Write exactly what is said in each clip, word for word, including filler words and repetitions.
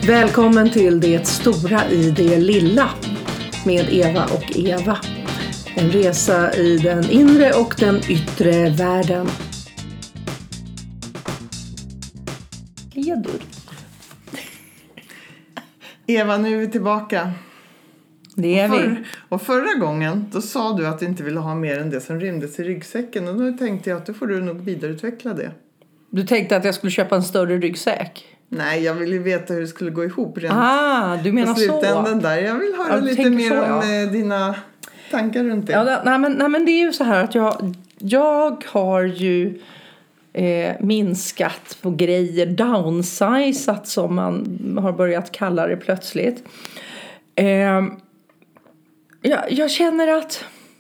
Välkommen till det stora i det lilla med Eva och Eva. En resa i den inre och den yttre världen. Ledor. Eva, nu är vi tillbaka. Det är och, för, vi. och förra gången då sa du att du inte ville ha mer än det som rymdes i ryggsäcken. Och då tänkte jag att då får du nog vidareutveckla det. Du tänkte att jag skulle köpa en större ryggsäck? Nej, jag ville ju veta hur det skulle gå ihop rent Ah, du menar på slutändan så. där. Jag vill höra Ja, lite mer så, om ja. dina tankar runt det. Ja, nej, men, nej, men det är ju så här att jag, jag har ju eh, minskat på grejer, downsizat som man har börjat kalla det plötsligt. Eh, jag, jag känner att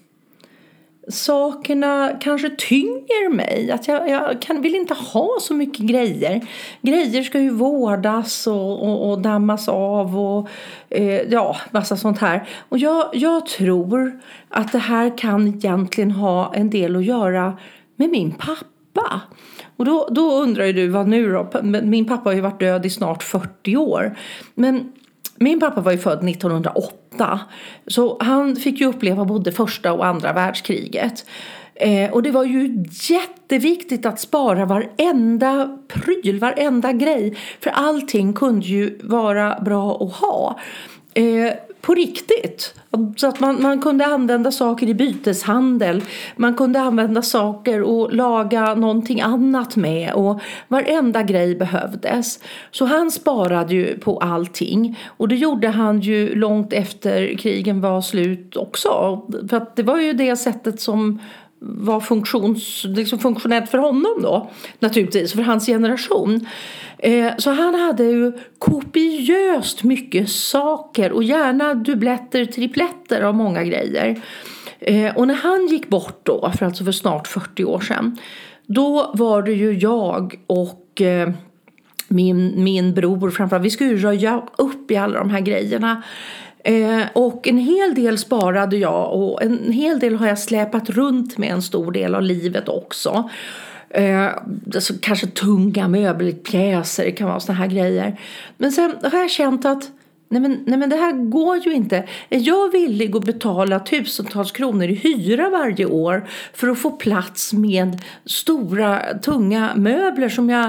sakerna kanske tynger mig. Att jag, jag kan, vill inte ha så mycket grejer. Grejer ska ju vårdas och, och, och dammas av och eh, ja, massa sånt här. Och jag, jag tror att det här kan egentligen ha en del att göra med min pappa. Och då, då undrar ju du, vad nu då? Min pappa har ju varit död i snart fyrtio år. Men min pappa var ju född nittonhundraåtta, så han fick ju uppleva både första och andra världskriget. Eh, och det var ju jätteviktigt att spara varenda pryl, varenda grej. För allting kunde ju vara bra att ha. Eh, på riktigt. Så att man, man kunde använda saker i byteshandel. Man kunde använda saker och laga någonting annat med. Och varenda grej behövdes. Så han sparade ju på allting. Och det gjorde han ju långt efter krigen var slut också. För att det var ju det sättet som var funktions, liksom funktionellt för honom då. Naturligtvis, för hans generation. Eh, så han hade ju kopiöst mycket saker. Och gärna dubbletter, tripletter av många grejer. Eh, och när han gick bort då, för alltså för snart fyrtio år sedan. Då var det ju jag och eh, min, min bror framförallt. Vi skulle ju röja upp i alla de här grejerna. Eh, och en hel del sparade jag och en hel del har jag släpat runt med en stor del av livet också. Eh, alltså kanske tunga möbelpjäser, det kan vara såna här grejer. Men sen har jag känt att nej men, nej men det här går ju inte. Är jag villig att betala tusentals kronor i hyra varje år för att få plats med stora tunga möbler som jag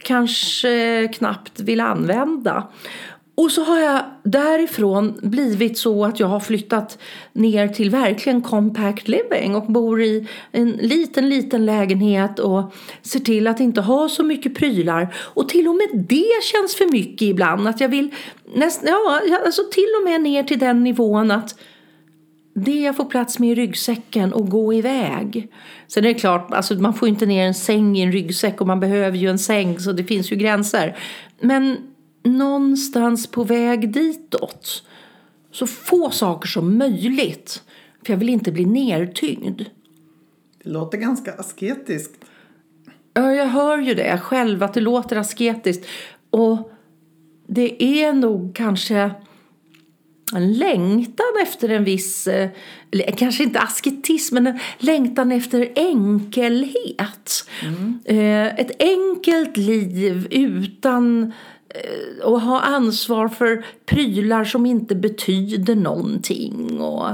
kanske knappt vill använda? Och så har jag därifrån blivit så att jag har flyttat ner till verkligen compact living och bor i en liten, liten lägenhet och ser till att inte ha så mycket prylar. Och till och med det känns för mycket ibland. Att jag vill näst, ja, alltså till och med ner till den nivån att det jag får plats med i ryggsäcken och gå iväg. Sen är det klart, alltså man får inte ner en säng i en ryggsäck och man behöver ju en säng så det finns ju gränser. Men någonstans på väg ditåt. Så få saker som möjligt. För jag vill inte bli nertyngd. Det låter ganska asketiskt. Ja, jag hör ju det själv att det låter asketiskt. Och det är nog kanske en längtan efter en viss, eller kanske inte asketism, men en längtan efter enkelhet. Mm. Ett enkelt liv utan och ha ansvar för prylar som inte betyder någonting och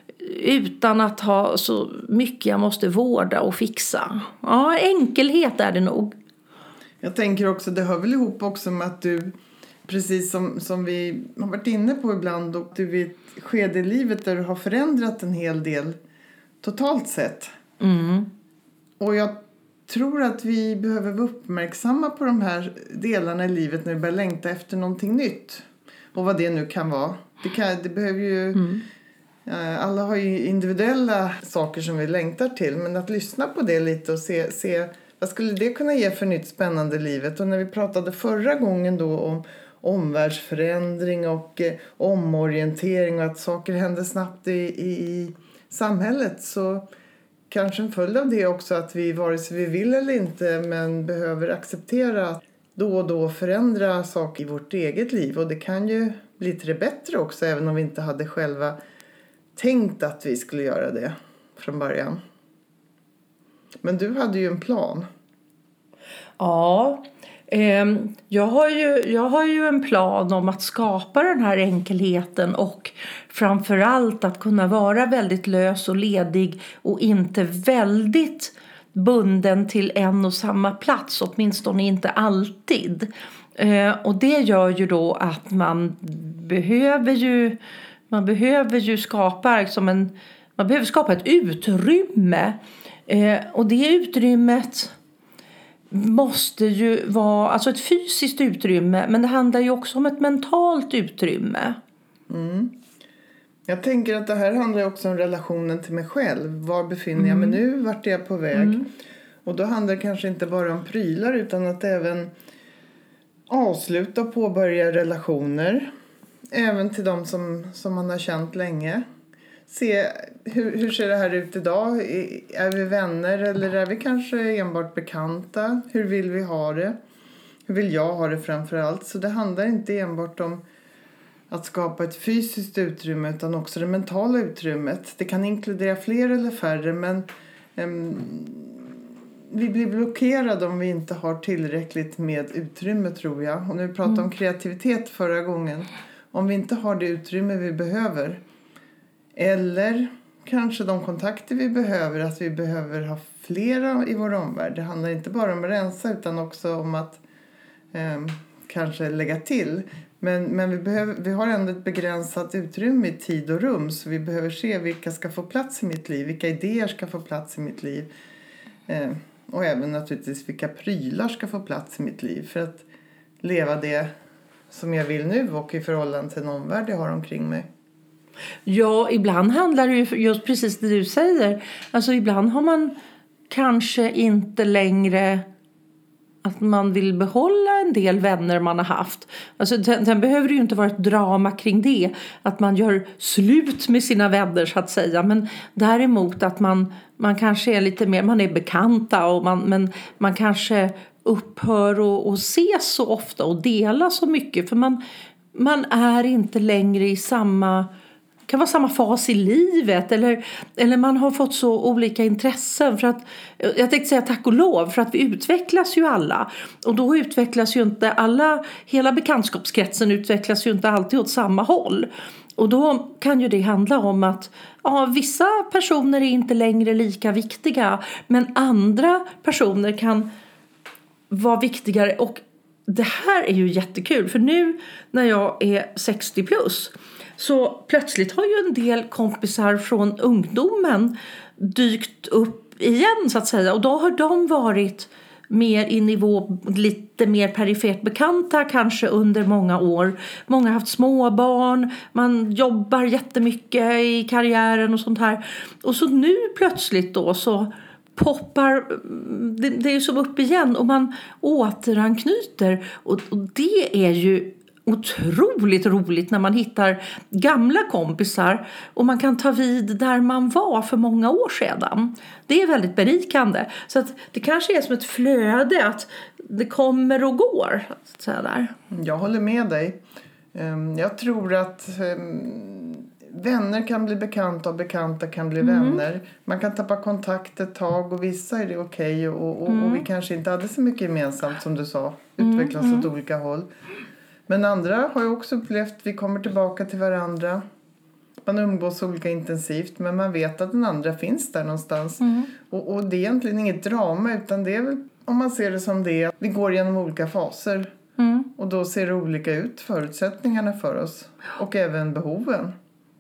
utan att ha så mycket jag måste vårda och fixa. Ja, enkelhet är det nog. Jag tänker också, det hör väl ihop också med att du, precis som, som vi har varit inne på ibland, och du är i ett skede i livet där du har förändrat en hel del totalt sett. Mm. Och jag tror att vi behöver vara uppmärksamma på de här delarna i livet när vi börjar längta efter någonting nytt. Och vad det nu kan vara. Det, kan, det behöver ju... Mm. Alla har ju individuella saker som vi längtar till. Men att lyssna på det lite och se, se vad skulle det kunna ge för nytt spännande i livet. Och när vi pratade förra gången då om omvärldsförändring och eh, omorientering och att saker händer snabbt i, i, i samhället, så kanske en följd av det också att vi, vare sig vi vill eller inte, men behöver acceptera att då och då förändra saker i vårt eget liv. Och det kan ju bli till det bättre också, även om vi inte hade själva tänkt att vi skulle göra det från början. Men du hade ju en plan. Ja, Eh, jag, har ju, jag har ju en plan om att skapa den här enkelheten och framförallt att kunna vara väldigt lös och ledig och inte väldigt bunden till en och samma plats, åtminstone inte alltid. Eh, och det gör ju då att man behöver ju, man behöver ju skapa liksom en, man behöver skapa ett utrymme. Eh, och det utrymmet måste ju vara alltså ett fysiskt utrymme, men det handlar ju också om ett mentalt utrymme. Mm. Jag tänker att det här handlar också om relationen till mig själv. Var befinner jag mig Mm. nu? Vart är jag på väg? Mm. Och då handlar det kanske inte bara om prylar utan att även avsluta och påbörja relationer. Även till de som, som man har känt länge. Se hur, hur ser det här ut idag? Är vi vänner eller är vi kanske enbart bekanta? Hur vill vi ha det? Hur vill jag ha det framförallt? Så det handlar inte enbart om att skapa ett fysiskt utrymme utan också det mentala utrymmet. Det kan inkludera fler eller färre, men um, vi blir blockerade om vi inte har tillräckligt med utrymme, tror jag. Och när vi pratade mm. om kreativitet förra gången. Om vi inte har det utrymme vi behöver, eller kanske de kontakter vi behöver, att vi behöver ha flera i vår omvärld. Det handlar inte bara om att rensa utan också om att um, kanske lägga till. Men, men vi, behöver, vi har ändå ett begränsat utrymme i tid och rum. Så vi behöver se vilka ska få plats i mitt liv. Vilka idéer ska få plats i mitt liv. Eh, och även naturligtvis vilka prylar ska få plats i mitt liv. För att leva det som jag vill nu och i förhållande till en omvärld jag har omkring mig. Ja, ibland handlar det ju just precis det du säger. Alltså ibland har man kanske inte längre att man vill behålla en del vänner man har haft. Alltså, sen, sen behöver det ju inte vara ett drama kring det. Att man gör slut med sina vänner så att säga. Men däremot att man, man kanske är lite mer, man är bekanta. Och man, men man kanske upphör och, och ses så ofta och delar så mycket. För man, man är inte längre i samma... kan vara samma fas i livet eller, eller man har fått så olika intressen för att, jag tänkte säga tack och lov, för att vi utvecklas ju alla och då utvecklas ju inte alla, hela bekantskapskretsen utvecklas ju inte alltid åt samma håll och då kan ju det handla om att ja, vissa personer är inte längre lika viktiga men andra personer kan vara viktigare och det här är ju jättekul för nu när jag är sextio plus så plötsligt har ju en del kompisar från ungdomen dykt upp igen så att säga. Och då har de varit mer i nivå, lite mer perifert bekanta kanske under många år. Många har haft småbarn, man jobbar jättemycket i karriären och sånt här. Och så nu plötsligt då så poppar, det, det är ju som upp igen och man återanknyter. Och, och det är ju otroligt roligt när man hittar gamla kompisar och man kan ta vid där man var för många år sedan. Det är väldigt berikande. Så att det kanske är som ett flöde att det kommer och går. Så där. Jag håller med dig. Jag tror att vänner kan bli bekanta och bekanta kan bli mm. vänner. Man kan tappa kontakt ett tag och vissa är det okej och, och, mm. och vi kanske inte hade så mycket gemensamt som du sa. Utvecklas mm. åt olika håll. Men andra har ju också upplevt att vi kommer tillbaka till varandra. Man umgås olika intensivt men man vet att den andra finns där någonstans. Mm. Och, och det är egentligen inget drama utan det är väl, om man ser det som det, vi går genom olika faser. Mm. Och då ser det olika ut, förutsättningarna för oss. Och även behoven.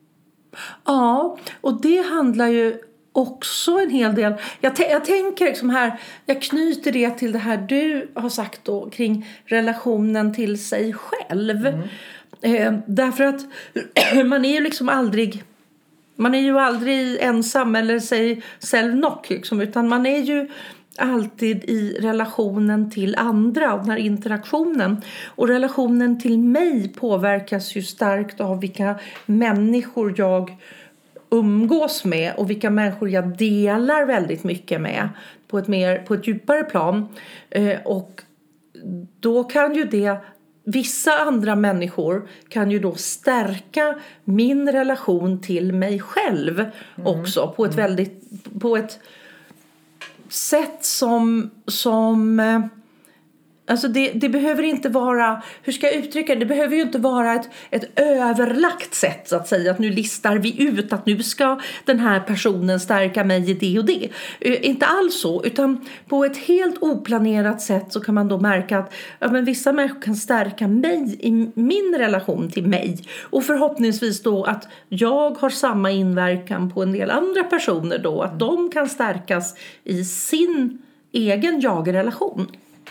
Ja, och det handlar ju också en hel del. Jag, t- jag tänker liksom här, jag knyter det till det här du har sagt då kring relationen till sig själv. Mm. Eh, därför att man är ju liksom aldrig, man är ju aldrig ensam eller sig själv nog liksom, utan man är ju alltid i relationen till andra och den här interaktionen. Och relationen till mig påverkas ju starkt av vilka människor jag umgås med och vilka människor jag delar väldigt mycket med på ett, mer, på ett djupare plan. Eh, och då kan ju det, vissa andra människor kan ju då stärka min relation till mig själv mm. också på ett mm. väldigt, på ett sätt som, som Alltså det, det behöver inte vara, hur ska jag uttrycka det? Det behöver ju inte vara ett, ett överlagt sätt så att säga. Att nu listar vi ut att nu ska den här personen stärka mig i det och det. Uh, inte alls så, utan på ett helt oplanerat sätt så kan man då märka att ja, men vissa människor kan stärka mig i min relation till mig. Och förhoppningsvis då att jag har samma inverkan på en del andra personer då. Att de kan stärkas i sin egen jag-relation.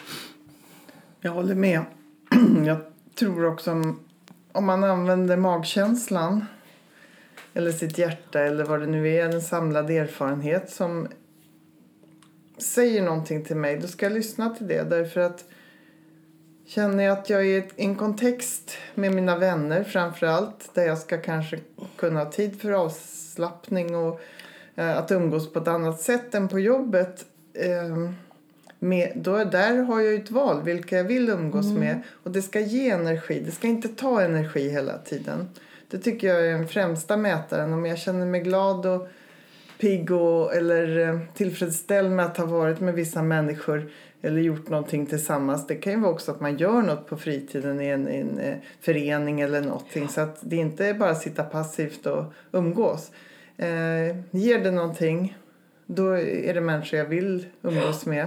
Jag håller med. Jag tror också om, om man använder magkänslan eller sitt hjärta eller vad det nu är, en samlad erfarenhet som säger någonting till mig, då ska jag lyssna till det. Därför att känner jag att jag är i en kontext med mina vänner framförallt, där jag ska kanske kunna ha tid för avslappning och eh, att umgås på ett annat sätt än på jobbet, eh, Med, då, där har jag ju ett val vilka jag vill umgås mm. med. Och det ska ge energi. Det ska inte ta energi hela tiden. Det tycker jag är den främsta mätaren. Om jag känner mig glad och pigg och, eller tillfredsställd med att ha varit med vissa människor. Eller gjort någonting tillsammans. Det kan ju vara också att man gör något på fritiden i en, i en förening eller någonting. Så att det inte är bara att sitta passivt och umgås. Eh, ger det någonting, då är det människor jag vill umgås med.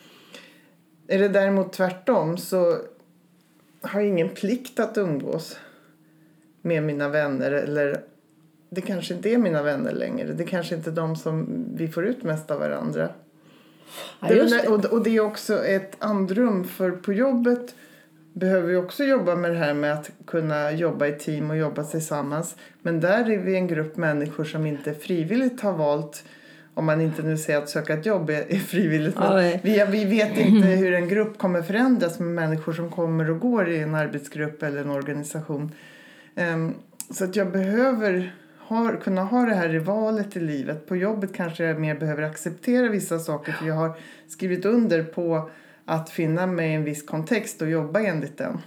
Är det däremot tvärtom så har jag ingen plikt att umgås med mina vänner. Eller det kanske inte är mina vänner längre. Det kanske inte är de som vi får ut mest av varandra. Ja, just det. Och, och det är också ett andrum. För på jobbet behöver vi också jobba med det här med att kunna jobba i team och jobba tillsammans. Men där är vi en grupp människor som inte frivilligt har valt. Om man inte nu säger att söka ett jobb är, är frivilligt. Ja, vi, vi vet inte hur en grupp kommer förändras med människor som kommer och går i en arbetsgrupp eller en organisation. Um, så att jag behöver ha, kunna ha det här i valet i livet. På jobbet kanske jag mer behöver acceptera vissa saker. För jag har skrivit under på att finna mig i en viss kontext och jobba enligt den.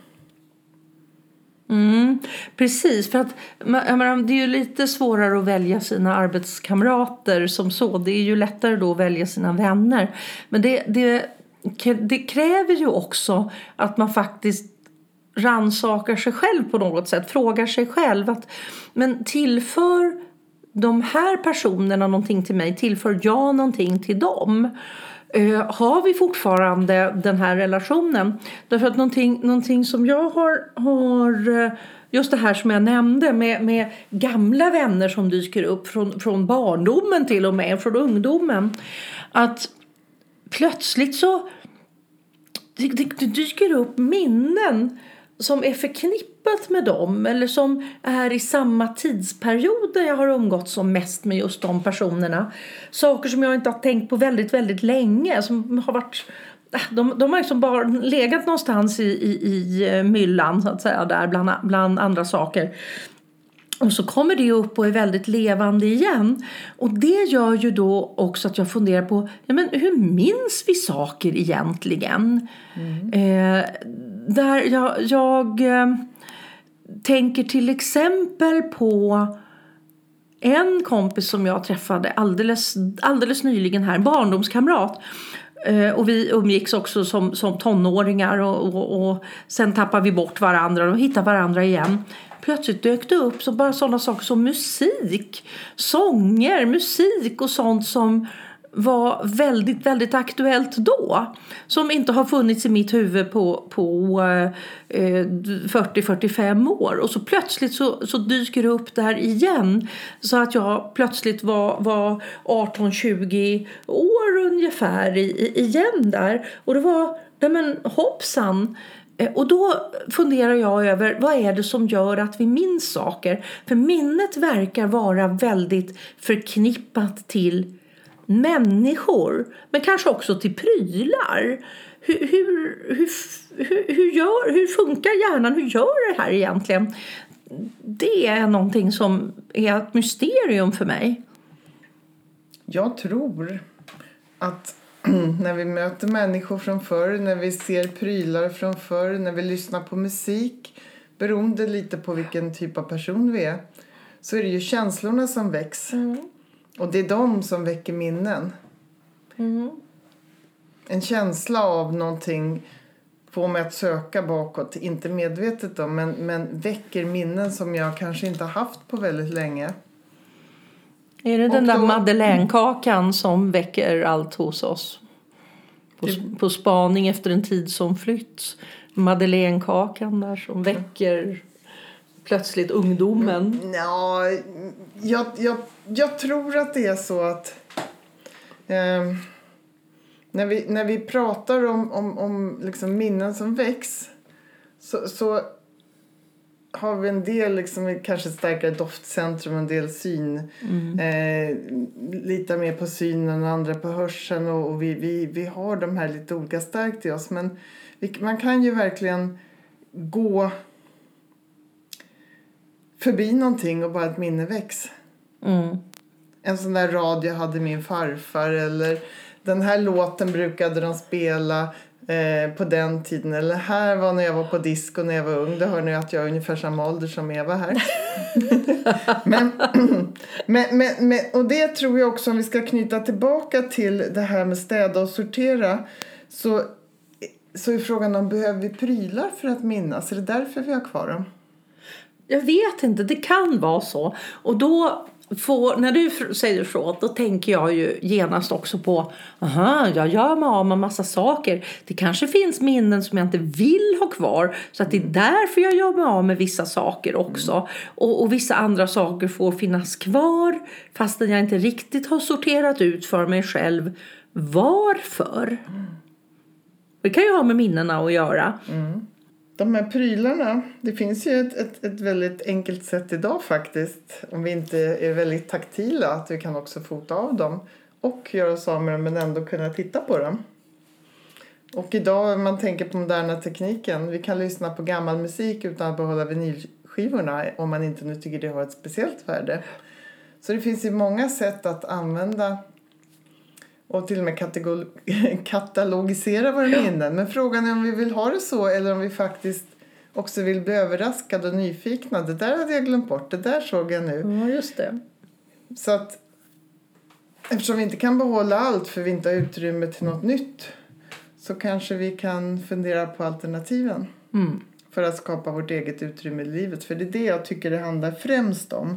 Mm, precis, för att jag menar, det är ju lite svårare att välja sina arbetskamrater som så. Det är ju lättare då att välja sina vänner. Men det, det, det kräver ju också att man faktiskt rannsakar sig själv på något sätt. Frågar sig själv att, men tillför de här personerna någonting till mig? Tillför jag någonting till dem? Uh, har vi fortfarande den här relationen? Därför att någonting, någonting som jag har, har uh, just det här som jag nämnde med, med gamla vänner som dyker upp från, från barndomen till och med, från ungdomen, att plötsligt så det, det, det dyker upp minnen som är förknippat med dem eller som är i samma tidsperiod där jag har umgått som mest med just de personerna. Saker som jag inte har tänkt på väldigt, väldigt länge, som har varit, de, de har liksom bara legat någonstans i, i, i myllan så att säga, där bland, bland andra saker. Och så kommer det upp och är väldigt levande igen. Och det gör ju då också att jag funderar på, ja men hur minns vi saker egentligen? Mm. Eh, där jag, jag eh, tänker till exempel på en kompis som jag träffade alldeles, alldeles nyligen här, barndomskamrat. Eh, och vi umgicks också som, som tonåringar och, och, och sen tappade vi bort varandra och hittade varandra igen. Plötsligt dök det upp så bara sådana saker som musik, sånger, musik och sånt som var väldigt, väldigt aktuellt då. Som inte har funnits i mitt huvud på, på eh, fyrtio till fyrtiofem år. Och så plötsligt så, så dyker det upp där igen. Så att jag plötsligt var, var arton till tjugo år ungefär i, i, igen där. Och det var, nej men hoppsan. Och då funderar jag över vad är det som gör att vi minns saker. För minnet verkar vara väldigt förknippat till människor. Men kanske också till prylar. Hur, hur, hur, hur, hur, gör, hur funkar hjärnan? Hur gör det här egentligen? Det är någonting som är ett mysterium för mig. Jag tror att när vi möter människor från förr, när vi ser prylar från förr, när vi lyssnar på musik, beroende lite på vilken typ av person vi är, så är det ju känslorna som väcks. Mm. Och det är de som väcker minnen. Mm. En känsla av någonting få mig att söka bakåt, inte medvetet då, men, men väcker minnen som jag kanske inte har haft på väldigt länge. Är det den Och där då- madeleinekakan som väcker allt hos oss? På, Det- på spaning efter en tid som flytt. Madeleinekakan där som väcker plötsligt ungdomen. Ja, jag, jag, jag tror att det är så att eh, när, vi, när vi pratar om, om, om liksom minnen som väcks så, så har vi en del liksom, kanske starkare doftcentrum, en del syn. Mm. Eh, lite mer på synen och andra på hörseln. Och, och vi, vi, vi har de här lite olika starkt i oss. Men vi, man kan ju verkligen gå förbi någonting och bara ett minne väcks. Mm. En sån där rad jag hade min farfar. Eller den här låten brukade de spela eh, på den tiden. Eller här var när jag var på disco när jag var ung. Då hör ni att jag är ungefär samma ålder som Eva här. men, men, men, men, och det tror jag också, om vi ska knyta tillbaka till det här med städa och sortera. Så, så är frågan om behöver vi prylar för att minnas. Är det därför vi har kvar dem? Jag vet inte, det kan vara så. Och då, får, när du säger så, då tänker jag ju genast också på, aha, jag gör mig av med massa saker. Det kanske finns minnen som jag inte vill ha kvar. Så att det är därför jag gör mig av med vissa saker också. Mm. Och, och vissa andra saker får finnas kvar, fastän jag inte riktigt har sorterat ut för mig själv. Varför? Mm. Det kan ju ha med minnena att göra. Mm. De här prylarna, det finns ju ett, ett, ett väldigt enkelt sätt idag faktiskt. Om vi inte är väldigt taktila, att vi kan också fota av dem. Och göra oss av med dem men ändå kunna titta på dem. Och idag, om man tänker på moderna tekniken, vi kan lyssna på gammal musik utan att behålla vinylskivorna. Om man inte nu tycker det har ett speciellt värde. Så det finns ju många sätt att använda och till och med kategor- katalogisera våra minnen. Men frågan är om vi vill ha det så eller om vi faktiskt också vill bli överraskade och nyfikna. Det där hade jag glömt bort. Det där såg jag nu. Ja, just det. Så att eftersom vi inte kan behålla allt för vi inte har utrymme till något nytt, så kanske vi kan fundera på alternativen. Mm. För att skapa vårt eget utrymme i livet. För det är det jag tycker det handlar främst om.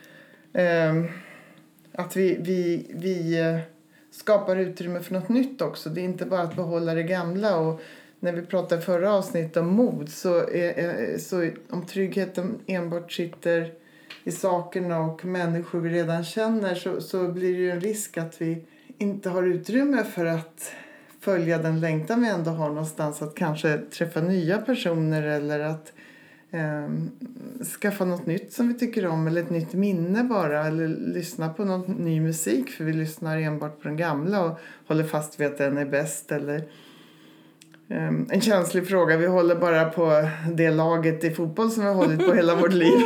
Um, att vi... vi, vi skapar utrymme för något nytt också. Det är inte bara att behålla det gamla. Och när vi pratade förra avsnittet om mod, så, är, så om tryggheten enbart sitter i sakerna och människor vi redan känner, så, så blir det ju en risk att vi inte har utrymme för att följa den längtan vi ändå har någonstans, att kanske träffa nya personer eller att eh, skaffa något nytt som vi tycker om, eller ett nytt minne bara, eller lyssna på någon ny musik för vi lyssnar enbart på den gamla och håller fast vid att den är bäst, eller eh, en känslig fråga, vi håller bara på det laget i fotboll som vi har hållit på hela vårt liv.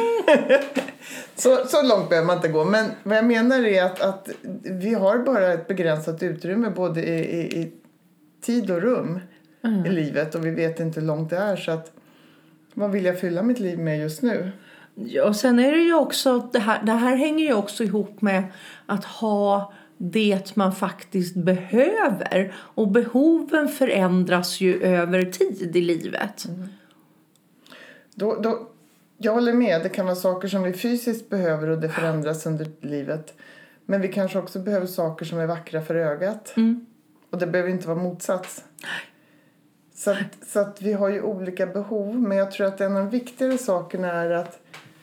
så, så långt behöver man inte gå, men vad jag menar är att, att vi har bara ett begränsat utrymme både i, i, i tid och rum mm. i livet, och vi vet inte hur långt det är, så att vad vill jag fylla mitt liv med just nu? Ja, och sen är det ju också, det här, det här hänger ju också ihop med att ha det man faktiskt behöver. Och behoven förändras ju över tid i livet. Mm. Då, då, jag håller med, det kan vara saker som vi fysiskt behöver och det förändras under livet. Men vi kanske också behöver saker som är vackra för ögat. Mm. Och det behöver inte vara motsats. Så att, så att vi har ju olika behov. Men jag tror att en av de viktigare sakerna är att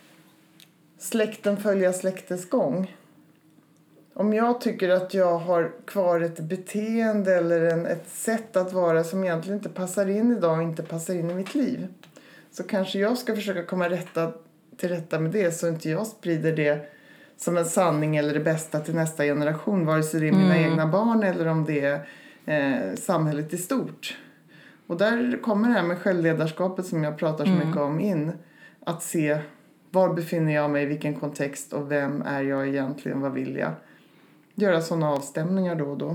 släkten följer släktets gång. Om jag tycker att jag har kvar ett beteende eller en, ett sätt att vara som egentligen inte passar in idag och inte passar in i mitt liv, så kanske jag ska försöka komma rätta, till rätta med det, så inte jag sprider det som en sanning eller det bästa till nästa generation, vare sig det är mina mm. egna barn eller om det är eh, samhället i stort. Och där kommer det här med självledarskapet som jag pratar så mycket mm. om in. Att se var befinner jag mig, i vilken kontext och vem är jag egentligen, vad vill jag. Göra sådana avstämningar då och då.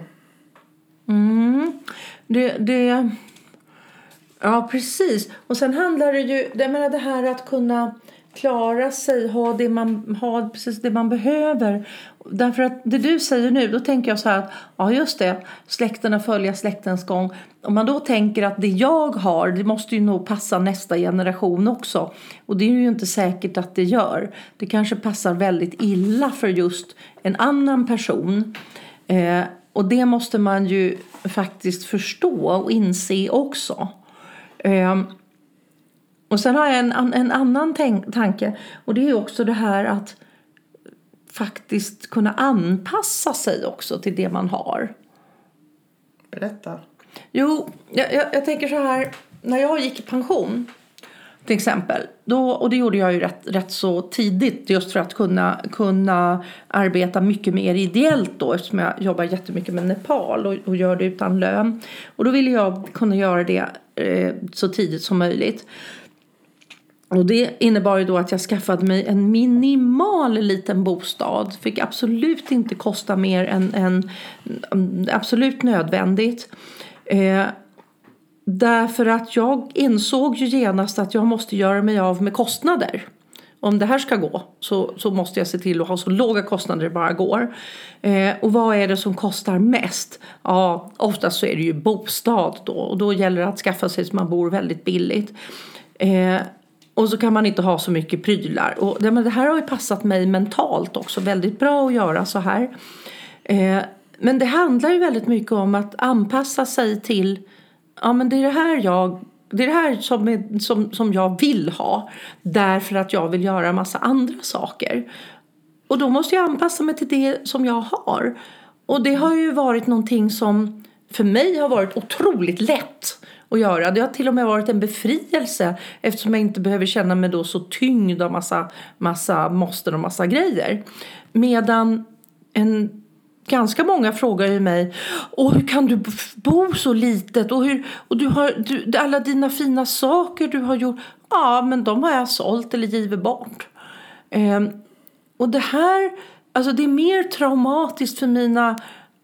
Mm. Det, det... Ja, precis. Och sen handlar det ju, jag menar det här att kunna klara sig, ha det man, ha precis det man behöver. Därför att det du säger nu, då tänker jag så här att, ja just det, släkterna följer släktens gång. Om man då tänker att det jag har, det måste ju nog passa nästa generation också. Och det är ju inte säkert att det gör. Det kanske passar väldigt illa för just en annan person. Eh, och det måste man ju faktiskt förstå och inse också. Eh, och sen har jag en, en annan tänk, tanke. Och det är också det här att faktiskt kunna anpassa sig också till det man har. Berätta. Jo, jag, jag, jag tänker så här. När jag gick i pension till exempel. Då, och det gjorde jag ju rätt, rätt så tidigt. Just för att kunna, kunna arbeta mycket mer ideellt då. Eftersom jag jobbar jättemycket med Nepal och, och gör det utan lön. Och då ville jag kunna göra det eh, så tidigt som möjligt. Och det innebar ju då att jag skaffade mig en minimal liten bostad. Fick absolut inte kosta mer än, än absolut nödvändigt. Eh, därför att jag insåg ju genast att jag måste göra mig av med kostnader. Om det här ska gå så, så måste jag se till att ha så låga kostnader det bara går. Eh, och vad är det som kostar mest? Ja, oftast så är det ju bostad då. Och då gäller det att skaffa sig så man bor väldigt billigt. Eh, Och så kan man inte ha så mycket prylar. Och det, men det här har ju passat mig mentalt också. Väldigt bra att göra så här. Eh, men det handlar ju väldigt mycket om att anpassa sig till. Ja men det är det här jag. Det är det här som, är, som, som jag vill ha. Därför att jag vill göra en massa andra saker. Och då måste jag anpassa mig till det som jag har. Och det har ju varit någonting som för mig har varit otroligt lätt att göra. Det har till och med varit en befrielse eftersom jag inte behöver känna mig då så tyngd av massa, massa måsten och massa grejer. Medan en, ganska många frågar ju mig, och hur kan du bo så litet? Och, hur, och du har, du, alla dina fina saker du har gjort, ja men de har jag sålt eller givit bort. Eh, och det här, alltså det är mer traumatiskt för mina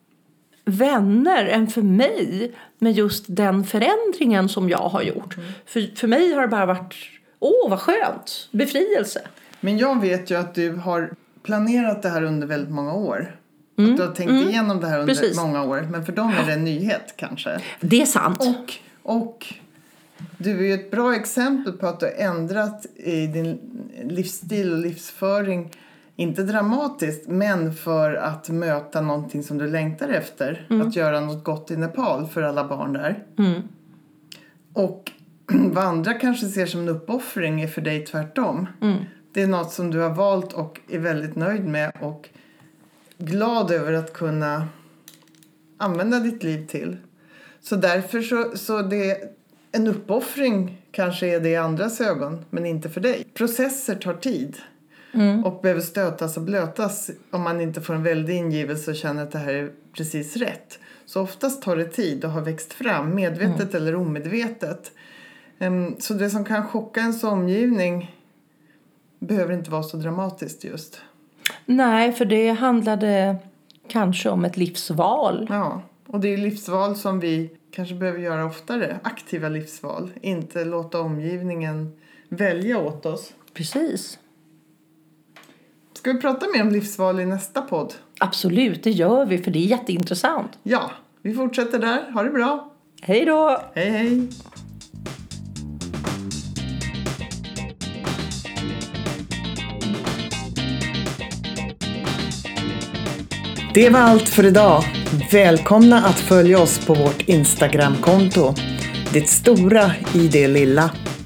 vänner än för mig med just den förändringen som jag har gjort. Mm. För, för mig har det bara varit, åh vad skönt, befrielse. Men jag vet ju att du har planerat det här under väldigt många år. Mm. Att du har tänkt mm. igenom det här under Precis. många år. Men för dem är det en nyhet kanske. Det är sant. Och, och du är ju ett bra exempel på att du har ändrat i din livsstil och livsföring. Inte dramatiskt, men för att möta någonting som du längtar efter. Mm. Att göra något gott i Nepal för alla barn där. Mm. Och vad andra kanske ser som en uppoffring är för dig tvärtom. Mm. Det är något som du har valt och är väldigt nöjd med. Och glad över att kunna använda ditt liv till. Så därför så, så det en uppoffring kanske är det i andras ögon. Men inte för dig. Processer tar tid. Mm. Och behöver stötas och blötas om man inte får en väldig ingivelse och känner att det här är precis rätt. Så oftast tar det tid och har växt fram, medvetet mm. eller omedvetet. Um, så det som kan chocka ens omgivning behöver inte vara så dramatiskt just. Nej, för det handlade kanske om ett livsval. Ja, och det är livsval som vi kanske behöver göra oftare. Aktiva livsval, inte låta omgivningen välja åt oss. Precis. Ska vi prata mer om livsval i nästa podd? Absolut, det gör vi för det är jätteintressant. Ja, vi fortsätter där. Ha det bra. Hej då. Hej, hej. Det var allt för idag. Välkomna att följa oss på vårt Instagramkonto. Det stora i det lilla.